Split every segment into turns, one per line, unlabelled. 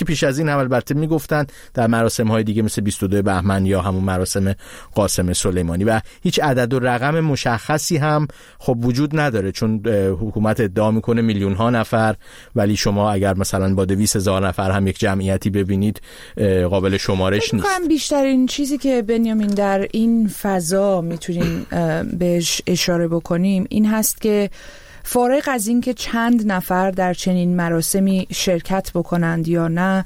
پیش از این هم البته میگفتن در مراسم‌های دیگه مثل 22 بهمن یا همون مراسم قاسم سلیمانی، و هیچ عدد و رقم مشخصی هم خب وجود نداره، چون حکومت ادعا میکنه میلیون‌ها نفر، ولی شما اگر مثلا با 200,000 نفر هم یک جمعیتی ببینید قابل شمارش نیست.
بیشترین چیزی که بنیامین در این فضا میتونیم بهش اشاره بکنیم این هست که فارغ از این که چند نفر در چنین مراسمی شرکت بکنند یا نه،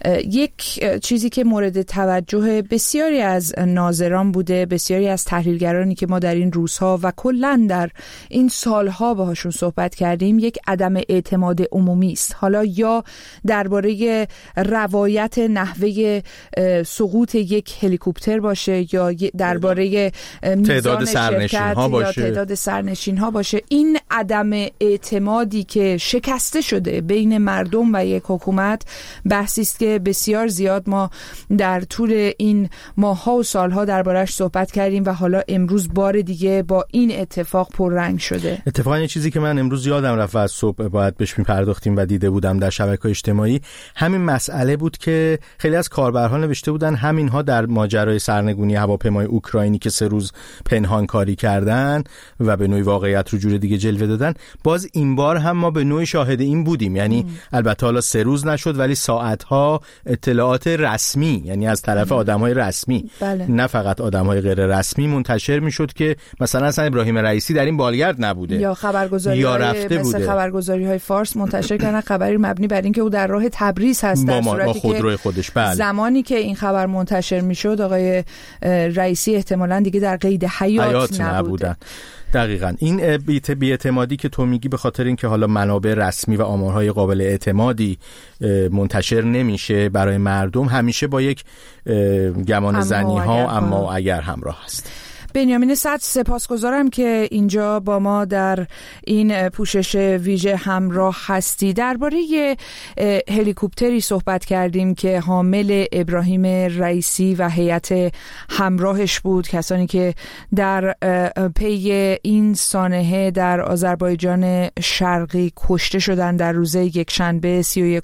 یک چیزی که مورد توجه بسیاری از ناظران بوده، بسیاری از تحلیلگرانی که ما در این روزها و کلاً در این سالها باهاشون صحبت کردیم، یک عدم اعتماد عمومی است. حالا یا درباره روایت نحوه سقوط یک هلیکوپتر باشه، یا درباره
تعداد سرنشین‌ها باشه،
یا تعداد سرنشین‌ها باشه، این عدم اعتمادی که شکسته شده بین مردم و یک حکومت بحثی است که بسیار زیاد ما در طول این ماه‌ها و سال‌ها درباره‌اش صحبت کردیم و حالا امروز بار دیگه با این اتفاق پررنگ شده.
اتفاقا یه چیزی که من امروز یادم رفت و از صبح باید بهش می‌پرداختیم و دیده بودم در شبکه‌های اجتماعی، همین مسئله بود که خیلی از کاربرها نوشته بودن همینها در ماجرای سرنگونی هواپیمای اوکراینی که 3 روز پنهان کاری کردن و به نوعی واقعیت رو جور دیگه جلوه دادن، باز این بار هم ما به نوعی شاهد این بودیم. یعنی البته حالا 3 روز نشد، ولی ساعتها اطلاعات رسمی، یعنی از طرف آدم‌های رسمی، نه فقط آدم‌های غیر رسمی، منتشر میشد که مثلا ابراهیم رئیسی در این بالگرد نبوده
یا خبرگزاری‌های مثل خبرگزاری‌های فارس منتشر کردن خبری مبنی بر این که او در راه تبریز هست، در صورتی که
خودش
زمانی که این خبر منتشر میشد آقای رئیسی احتمالاً دیگه در قید حیات نبودن.
دقیقاً این بی‌اعتمادی که تو میگی به خاطر اینکه حالا منابع رسمی و آمارهای قابل اعتمادی منتشر نمیشه برای مردم، همیشه با یک گمان زنی‌ها اما اگر همراه هست.
بنیامین صدر، سپاسگزارم که اینجا با ما در این پوشش ویژه همراه هستی. درباره هلیکوپتری صحبت کردیم که حامل ابراهیم رئیسی و هیئت همراهش بود، کسانی که در پی این سانحه در آذربایجان شرقی کشته شدند در روز یکشنبه 31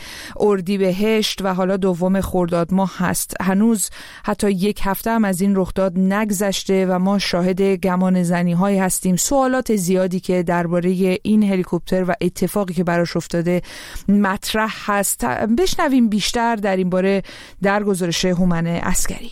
اردیبهشت و حالا 2 خرداد ماه هست. هنوز حتی 1 هفته هم از این رخداد نگذشته و ما شاهد گمان زنی هایی هستیم، سوالات زیادی که درباره این هلیکوپتر و اتفاقی که براش افتاده مطرح هست. بشنویم بیشتر در این باره در گزارش هومن عسکری.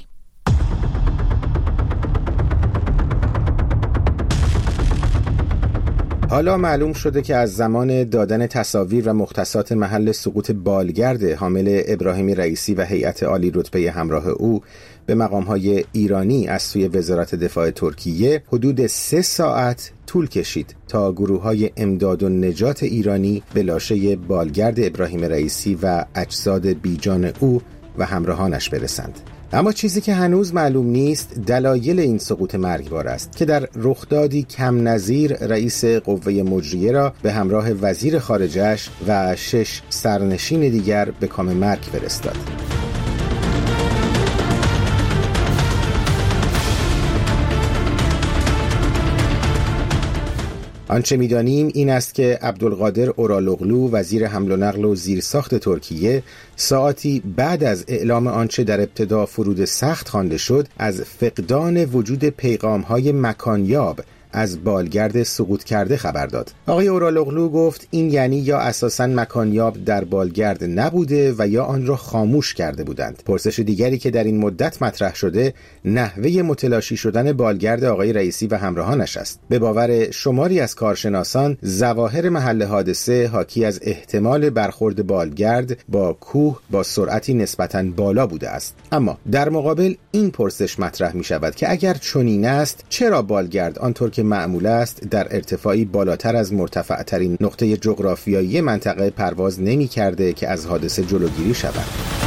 حالا معلوم شده که از زمان دادن تصاویر و مختصات محل سقوط بالگرد حامل ابراهیم رئیسی و هیئت عالی رتبه همراه او به مقام‌های ایرانی از سوی وزارت دفاع ترکیه حدود 3 ساعت طول کشید تا گروه‌های امداد و نجات ایرانی به لاشه بالگرد ابراهیم رئیسی و اجساد بیجان او و همراهانش برسند. اما چیزی که هنوز معلوم نیست دلایل این سقوط مرگبار است که در رخدادی کم نظیر رئیس قوه مجریه را به همراه وزیر خارجه‌اش و 6 سرنشین دیگر به کام مرگ فرستاد. آنچه می‌دانیم این است که عبدالقادر اورالوغلو وزیر حمل و نقل و زیرساخت ترکیه ساعتی بعد از اعلام آنچه در ابتدا فرود سخت خوانده شد از فقدان وجود پیغام‌های مکانیاب از بالگرد سقوط کرده خبر داد. آقای اورالوغلو گفت این یعنی یا اساساً مکانیاب در بالگرد نبوده و یا آن را خاموش کرده بودند. پرسش دیگری که در این مدت مطرح شده نحوه متلاشی شدن بالگرد آقای رئیسی و همراهانش است. به باور شماری از کارشناسان ظواهر محل حادثه حاکی از احتمال برخورد بالگرد با کوه با سرعتی نسبتاً بالا بوده است. اما در مقابل این پرسش مطرح می شود که اگر چنین است چرا بالگرد آنطور که معمول است در ارتفاعی بالاتر از مرتفع ترین نقطه جغرافیایی منطقه پرواز نمی کرده که از حادثه جلوگیری شود.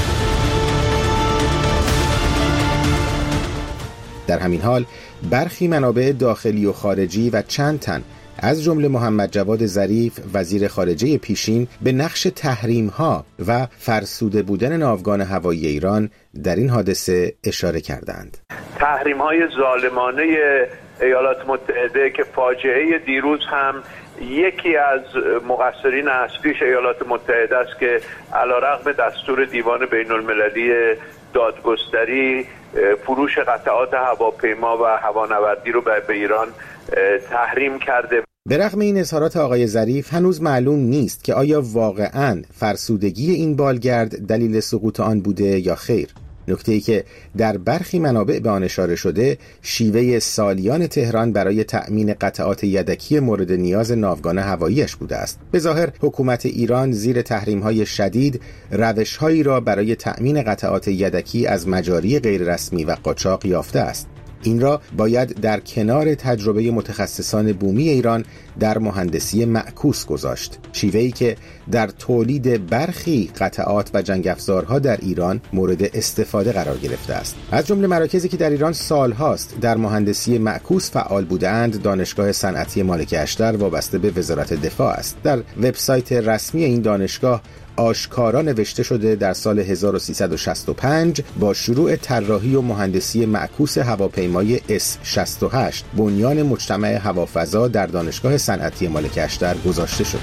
در همین حال برخی منابع داخلی و خارجی و چند تن از جمله محمد جواد ظریف وزیر خارجه پیشین به نقش تحریم‌ها و فرسوده بودن ناوگان هوایی ایران در این حادثه اشاره کردند.
تحریم‌های ظالمانه ایالات متحده که فاجعه دیروز هم یکی از مقصرین اصلیش ایالات متحده است که علیرغم دستور دیوان بین المللی دادگستری فروش قطعات هواپیما و هوانوردی رو به ایران تحریم کرده.
به رغم این اظهارات آقای ظریف هنوز معلوم نیست که آیا واقعاً فرسودگی این بالگرد دلیل سقوط آن بوده یا خیر. نکته‌ای که در برخی منابع به آن اشاره شده، شیوه سالیان تهران برای تأمین قطعات یدکی مورد نیاز ناوگان هواییش بوده است. به ظاهر حکومت ایران زیر تحریم‌های شدید روش‌هایی را برای تأمین قطعات یدکی از مجاری غیررسمی و قاچاق یافته است. این را باید در کنار تجربه متخصصان بومی ایران در مهندسی معکوس گذاشت، شیوهی که در تولید برخی قطعات و جنگ افزارها در ایران مورد استفاده قرار گرفته است. از جمله مراکزی که در ایران سالهاست در مهندسی معکوس فعال بودند، دانشگاه صنعتی مالک اشتر وابسته به وزارت دفاع است. در وبسایت رسمی این دانشگاه آشکارا نوشته شده در سال 1365 با شروع طراحی و مهندسی معکوس هواپیمای S-68 بنیان مجتمع هوافضا در دانشگاه صنعتی مالک اشتر گذاشته شد.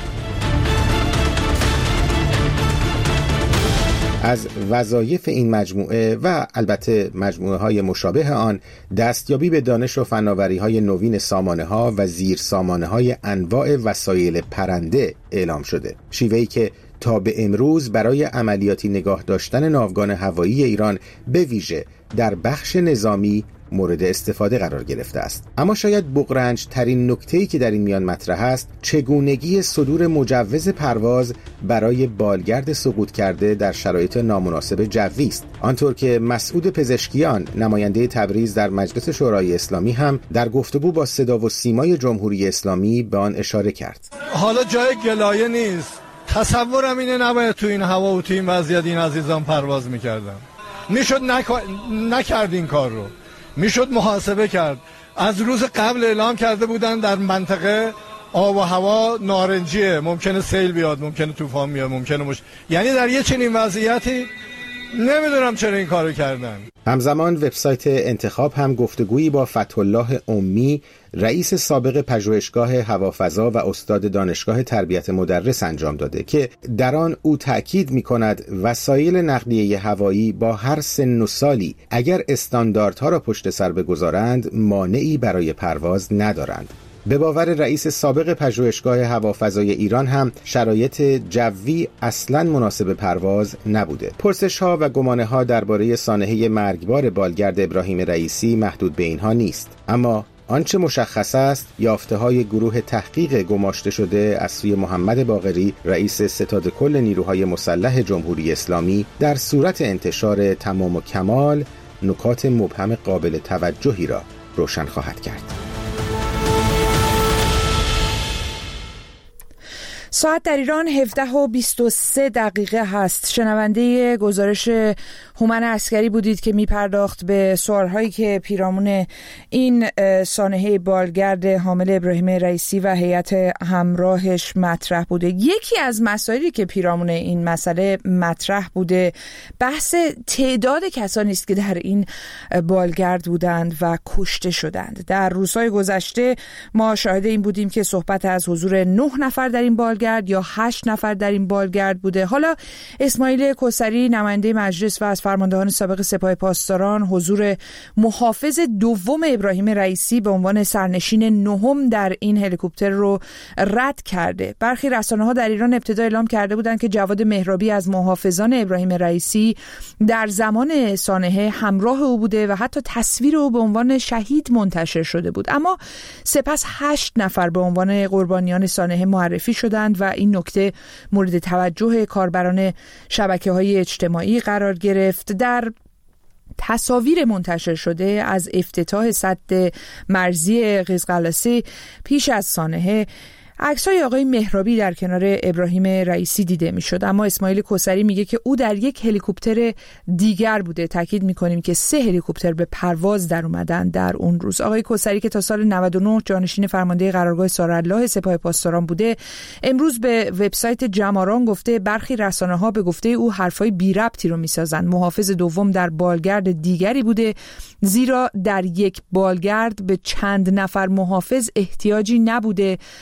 از وظایف این مجموعه و البته مجموعه های مشابه آن دستیابی به دانش و فناوری های نوین سامانه ها و زیر سامانه های انواع وسایل پرنده اعلام شده، شیوهی که تا به امروز برای عملیاتی نگاه داشتن ناوگان هوایی ایران به ویژه در بخش نظامی مورد استفاده قرار گرفته است. اما شاید بغرنج ترین نکته‌ای که در این میان مطرح است، چگونگی صدور مجوز پرواز برای بالگرد سقوط کرده در شرایط نامناسب جوی است. آنطور که مسعود پزشکیان، نماینده تبریز در مجلس شورای اسلامی، هم در گفتگو با صدا و سیمای جمهوری اسلامی به آن اشاره کرد.
حالا جای گلایه نیست. تصورم اینه نباید تو این هوا و تو این وضعیت این عزیزان پرواز میکردن. میشد نکرد این کار رو. میشد محاسبه کرد. از روز قبل اعلام کرده بودن در منطقه آب و هوا نارنجیه، ممکنه سیل بیاد، ممکنه طوفان بیاد، ممکنه یعنی در یه چنین وضعیتی نمیدونم چرا این کارو کردن.
همزمان وبسایت انتخاب هم گفتگویی با فتح‌الله امی، رئیس سابق پژوهشگاه هوافضا و استاد دانشگاه تربیت مدرس انجام داده که در آن او تأکید می‌کند وسایل نقلیه هوایی با هر سن و سالی اگر استانداردها را پشت سر بگذارند مانعی برای پرواز ندارند. به باور رئیس سابق پژوهشگاه هوافضای ایران هم شرایط جوی اصلاً مناسب پرواز نبوده. پرسش‌ها و گمانه‌ها درباره سانحه مرگبار بالگرد ابراهیم رئیسی محدود به اینها نیست، اما آنچه مشخص است یافته‌های گروه تحقیق گماشته شده از سوی محمد باقری، رئیس ستاد کل نیروهای مسلح جمهوری اسلامی، در صورت انتشار تمام و کمال نکات مبهم قابل توجهی را روشن خواهد کرد.
ساعت در ایران 17:23 هست. شنونده گزارش هومن عسکری بودید که میپرداخت به سوالهایی که پیرامون این سانحه بالگرد حامل ابراهیم رئیسی و هیئت همراهش مطرح بوده. یکی از مسائلی که پیرامون این مسئله مطرح بوده بحث تعداد کسانی است که در این بالگرد بودند و کشته شدند. در روزهای گذشته ما شاهد این بودیم که صحبت از حضور 9 نفر در این بالگرد یا 8 نفر در این بالگرد بوده. حالا اسماعیل کوثری، نماینده مجلس و از فرماندهان سابق سپاه پاسداران، حضور محافظ دوم ابراهیم رئیسی به عنوان سرنشین نهم در این هلیکوپتر رو رد کرده. برخی رسانه‌ها در ایران ابتدا اعلام کرده بودند که جواد مهرابی از محافظان ابراهیم رئیسی در زمان سانحه همراه او بوده و حتی تصویر او به عنوان شهید منتشر شده بود. اما سپس 8 نفر به عنوان قربانیان سانحه معرفی شدند و این نکته مورد توجه کاربران شبکه‌های اجتماعی قرار گرفت. در تصاویر منتشر شده از افتتاح سد مرزی قزقلاسه پیش از سانحه، عکسای آقای مهرابی در کنار ابراهیم رئیسی دیده میشد، اما اسماعیل کوثری میگه که او در یک هلیکوپتر دیگر بوده. تاکید میکنیم که 3 هلیکوپتر به پرواز در اومدن در اون روز. آقای کوثری که تا سال 99 جانشین فرمانده قرارگاه سارالله سپاه پاسداران بوده، امروز به وبسایت جماران گفته برخی رسانه‌ها به گفته او حرفای بی ربطی رو میسازن. محافظ دوم در بالگرد دیگری بوده، زیرا در یک بالگرد به چند نفر محافظ احتیاجی نبوده و به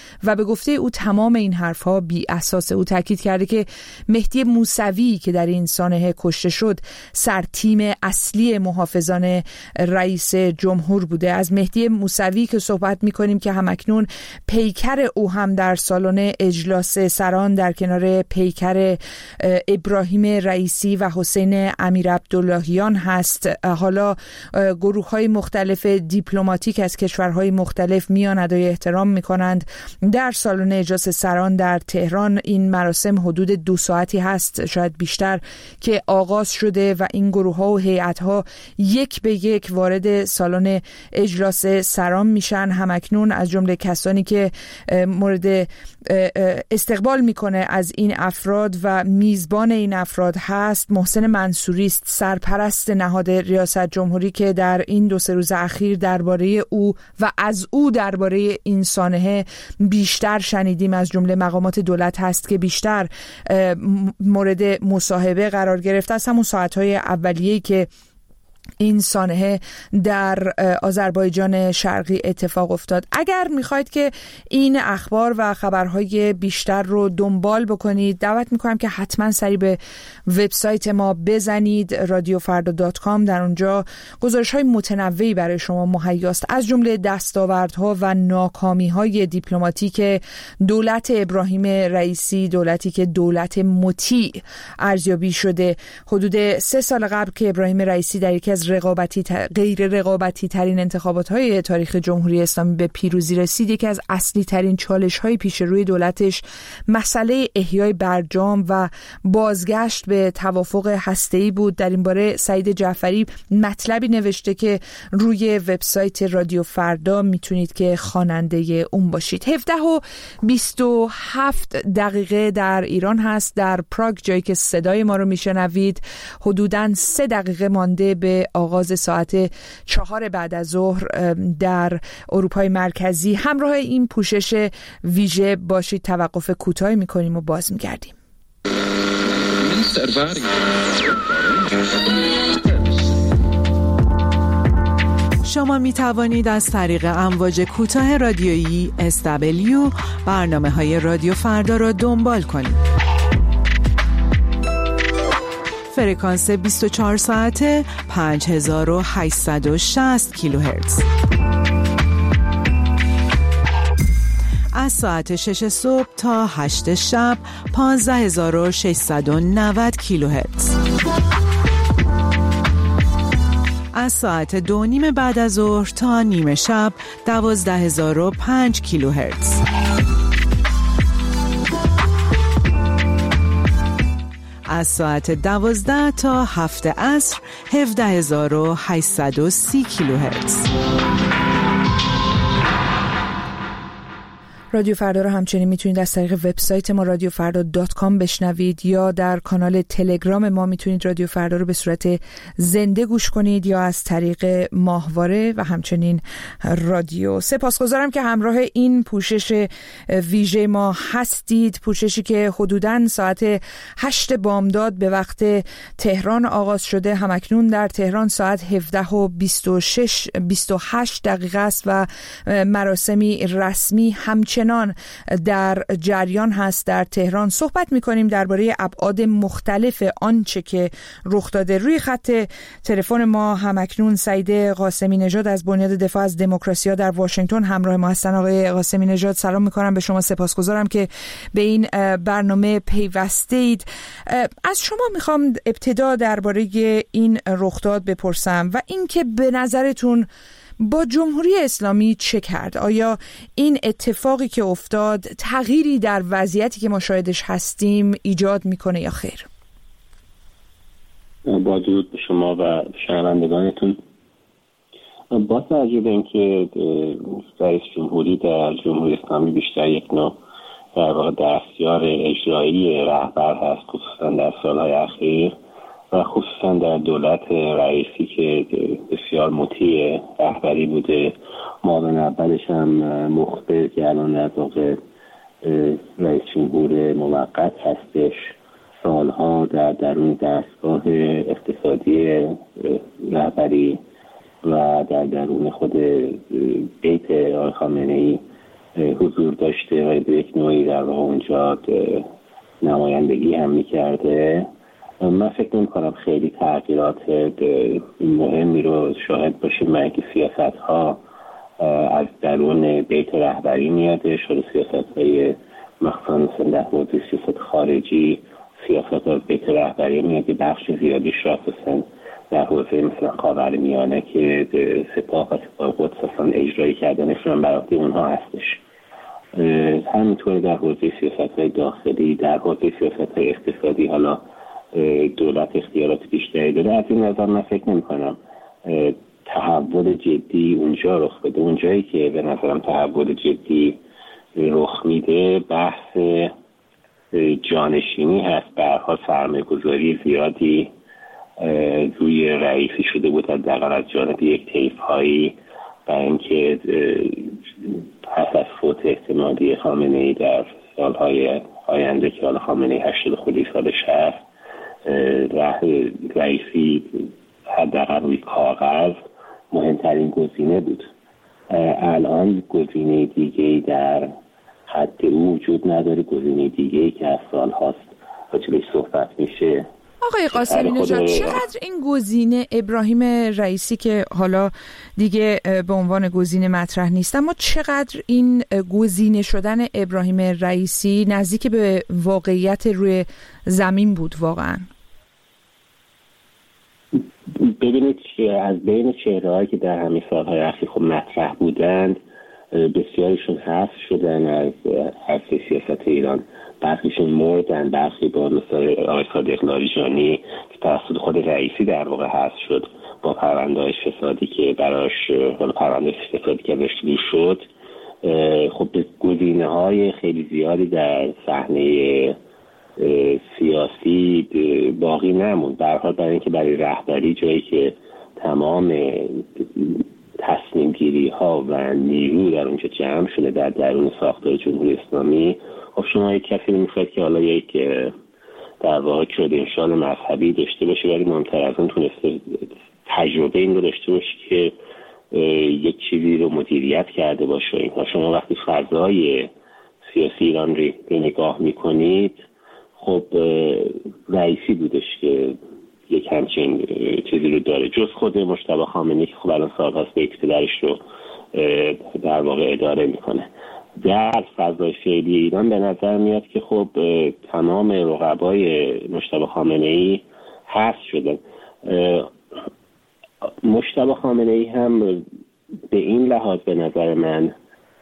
گفته او تمام این حرفها بی اساسه. او تاکید کرده که مهدی موسوی که در این سانحه کشته شد سرتیم اصلی محافظان رئیس جمهور بوده. از مهدی موسوی که صحبت می‌کنیم که همکنون پیکر او هم در سالن اجلاس سران در کنار پیکر ابراهیم رئیسی و حسین امیرعبداللهیان هست. حالا گروه‌های مختلف دیپلماتیک از کشورهای مختلف میان ادای احترام می‌کنند در سالن اجلاس سران در تهران. این مراسم حدود 2 ساعتی هست، شاید بیشتر، که آغاز شده و این گروه‌ها و هیئت‌ها یک به یک وارد سالن اجلاس سران میشن. همکنون از جمله کسانی که مورد استقبال میکنه از این افراد و میزبان این افراد هست محسن منصوری است، سرپرست نهاد ریاست جمهوری، که در این 2-3 روز اخیر درباره او و از او درباره این سانحه بیشتر شنیدیم. از جمله مقامات دولت هست که بیشتر مورد مصاحبه قرار گرفته از همون ساعتهای اولیه‌ای که این سانحه در آذربایجان شرقی اتفاق افتاد. اگر میخواید که این اخبار و خبرهای بیشتر رو دنبال بکنید، دعوت میکنم که حتما سری به وبسایت ما بزنید radiofarda.com. در اونجا گزارش‌های متنوعی برای شما مهیاست، از جمله دستاوردها و ناکامی‌های دیپلماتیک دولت ابراهیم رئیسی، دولتی که دولت مطیع ارزیابی شده. حدود 3 سال قبل که ابراهیم رئیسی در یکی از غیر رقابتی ترین انتخابات های تاریخ جمهوری اسلامی به پیروزی رسید، یکی از اصلی ترین چالش های پیش روی دولتش مسئله احیای برجام و بازگشت به توافق هسته‌ای بود. در این باره سعید جعفری مطلبی نوشته که روی وبسایت رادیو فردا میتونید که خواننده اون باشید. 17:27 در ایران هست، در پراگ، جایی که صدای ما رو میشنوید. حدوداً 3 دقیقه مانده به آغاز ساعت 4 بعد از ظهر در اروپای مرکزی. همراه این پوشش ویژه باشید. توقف کوتاهی میکنیم و باز میگردیم.
شما می توانید از طریق امواج کوتاه رادیویی SW برنامه‌های رادیو فردا را دنبال کنید. فرکانس 24 ساعته 5860 کیلوهرتز. از ساعت 6 صبح تا 8 شب 15690 کیلوهرتز. از ساعت 2:30 بعد از ظهر تا نیمه شب 12005 کیلوهرتز. از ساعت 12 تا 7 عصر 17830 کیلوهرتز.
رادیو فردا رو همچنین میتونید از طریق وبسایت ما radiofarda.com بشنوید یا در کانال تلگرام ما میتونید رادیو فردا رو به صورت زنده گوش کنید یا از طریق ماهواره و همچنین رادیو. سپاسگزارم که همراه این پوشش ویژه ما هستید، پوششی که حدوداً ساعت 8 بامداد به وقت تهران آغاز شده. همکنون در تهران ساعت 17:28 است و مراسمی رسمی همچنین در جریان هست. در تهران صحبت می‌کنیم درباره ابعاد مختلف آنچه که رخ داده. روی خط تلفن ما همکنون سعید قاسمی نژاد از بنیاد دفاع از دموکراسی در واشنگتن همراه ما هستن. آقای قاسمی نژاد سلام می‌کنم به شما، سپاسگزارم که به این برنامه پیوستید. از شما می‌خوام ابتدا درباره این رخداد بپرسم و اینکه به نظرتون با جمهوری اسلامی چه کرد؟ آیا این اتفاقی که افتاد تغییری در وضعیتی که ما شاهدش هستیم ایجاد میکنه یا خیر؟
با درود به شما و شنوندگانتون. با توجه به اینکه رئیس جمهوری در جمهوری اسلامی بیشتر یک نوع در واقع دستیار اجرایی رهبر هست، خصوصا در سالهای اخیر و خصوصا در دولت رئیسی که بسیار مطیع رهبری بوده، معاون اولش هم مخبر که الان در واقع رئیس جمهور موقت هستش، سالها در درون دستگاه اقتصادی رهبری و در درون خود بیت آقای خامنه‌ای حضور داشته و به یک نوعی در واقع اونجا نمایندگی هم میکرده. من فکر نمی کنم خیلی تغییرات مهمی رو شاهد باشیم، برای اینکه سیاست ها از درون بیت رهبری میاده. شده سیاست های مخصوصا مثل در حوزه سیاست خارجی، سیاست ها بیت رهبری میاده، بخش زیادی شاخصن در حوزه مثلا خاورمیانه که سپاه و سپاه قدس اصلا اجرایی کردنشون برای اونها هستش. همینطور در حوزه سیاست‌های داخلی، در حوزه سیاست‌های اقتصادی حالا دولت اختیارات بیشتری داره. از این نظر من فکر نمی‌کنم تحول جدی اونجا رخ بده. اونجایی که به نظرم تحول جدی رخ میده بحث جانشینی هست. به هر حال سرمایه‌گذاری زیادی روی رئیسی شده بود حداقل از جانب یک طیف‌هایی، برای اینکه پس از فوت احتمالی خامنه‌ای در سالهای آینده که حالا خامنه‌ای 80 خودی سالش هست، رئیسی حداقل روی کاغذ مهمترین گزینه بود. الان گزینه دیگه‌ای در حد او وجود نداره، گزینه دیگه‌ای که از سال هاست راجبش صحبت میشه.
آقای قاسمی نژاد، چقدر این گزینه ابراهیم رئیسی که حالا دیگه به عنوان گزینه مطرح نیست، اما چقدر این گزینه شدن ابراهیم رئیسی نزدیک به واقعیت روی زمین بود واقعا؟
ببینید که از بین چهره‌هایی که در همین سال‌های اخیر خب مطرح بودند، بسیاریشون حذف شدن از عرصه سیاست ایران. برخیشون مردن، برخی با مثل آقای صادق لاریجانی که توسط خود رئیسی در واقع حذف شد با پرونده‌های فسادی که براش پرونده فسادی که ازش شروع شد. خب گزینه‌های خیلی زیادی در صحنه سیاسی باقی نموند. به هر حال برای اینکه برای رهبری جایی که تمام تصمیم گیری ها و نیرو در اونجا جمع شده در درون ساختار جمهوری اسلامی، خب شما یک کسی میخواید که حالا یک در واقع کردنشال مذهبی داشته باشه، ولی مهمتر از اون تونسته تجربه این رو داشته باشه که یک چیزی رو مدیریت کرده باشه. اینها شما وقتی فضای سیاسی ایران رو نگاه میکنید، خب رئیسی بودش که یک همچین چیزی رو داره، جز خود مجتبی خامنه‌ای که خب الان سال‌هاست به اقتدارش رو در واقع اداره میکنه. در فضای فعلی ایران به نظر میاد که خب تمام رقبای مجتبی خامنه‌ای حذف شدن. مجتبی خامنه‌ای هم به این لحاظ به نظر من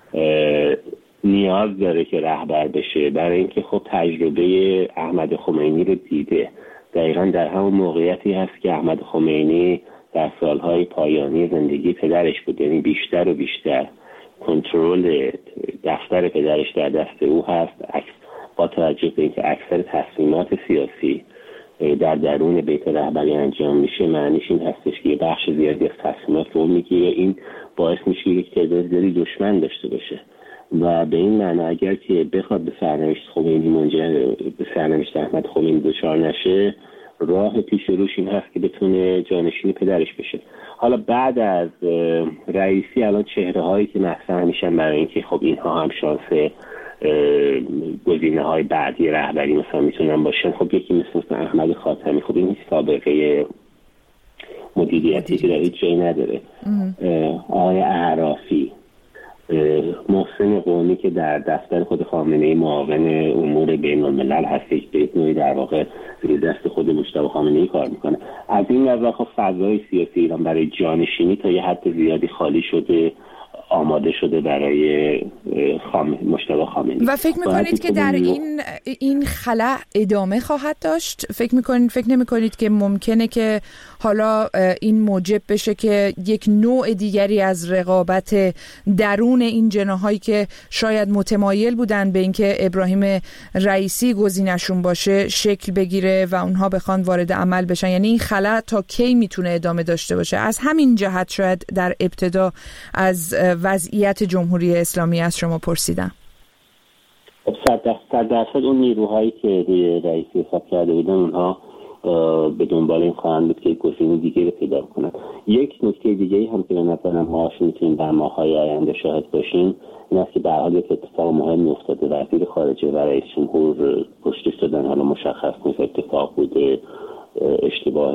نیاز داره که رهبر بشه، برای اینکه خب تجربه احمد خمینی رو دیده. دقیقاً در همون موقعیتی هست که احمد خمینی در سالهای پایانی زندگی پدرش بود، یعنی بیشتر و بیشتر کنترل دفتر پدرش در دست او هست. با توجه به اینکه اکثر تصمیمات سیاسی در درون بیت رهبری انجام میشه، معنیش این هستش که یه بخش زیادی از تصمیمات رو میگیره. این باعث میشه یک تعداد زیادی دشمن داشته باشه و به این معنی اگر که بخواد به سرنوشت خمینی منجر به سرنوشت احمد خمینی دچار نشه، راه پیش روش این هست که بتونه جانشین پدرش بشه. حالا بعد از رئیسی الان چهره هایی که مطرح میشن برای اینکه خب اینها هم شانس گزینه های بعدی رهبری مثلا میتونن باشن، خب یکی مثل احمد خاتمی، خب این سابقه مدیریتی که در هیچ جایی نداره. آقای اعرافی، محسن قومی که در دفتر خود خامنه‌ای معاون امور بین الملل هستش، به نوعی در واقع زیر دست خود مجتبی خامنه‌ای کار میکنه. از این نظر خب فضای سیاسی ایران برای جانشینی تا یه حد زیادی خالی شده، آماده شده برای مجتبی خامنه‌ای.
و فکر میکنید که در این خلا ادامه خواهد داشت؟ فکر نمیکنید که ممکنه که حالا این موجب بشه که یک نوع دیگری از رقابت درون این جناحایی که شاید متمایل بودن به اینکه ابراهیم رئیسی گزینشون باشه شکل بگیره و اونها بخوان وارد عمل بشن؟ یعنی این خلا تا کی میتونه ادامه داشته باشه؟ از همین جهت شاید در ابتدا از وضعیت جمهوری اسلامی از شما پرسیدم.
100% اون نیروهایی که روی رئیسی حساب کرده بودن اونها به دنبال این خواهند بود که گزینه دیگه رو پیدا کنند. یک نکته دیگه هم که به نظرم ما میتونیم در ماه‌های آینده شاهد باشیم این است که در حال یک اتفاق مهم افتاده. وزیر خارجه و رئیس جمهور پشت ایستادن، حالا مشخص نیست اتفاق بوده، اشتباه